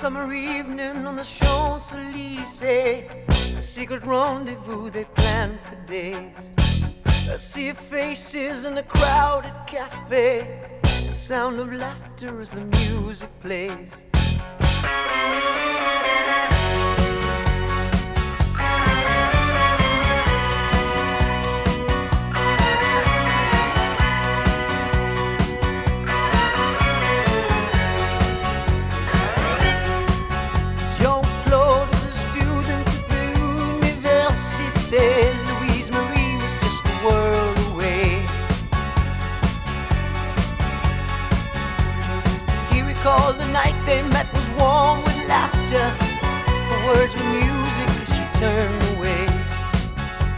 summer evening on the Champs-Élysées, a secret rendezvous they planned for days. A sea of faces in a crowded cafe, the sound of laughter as the music plays.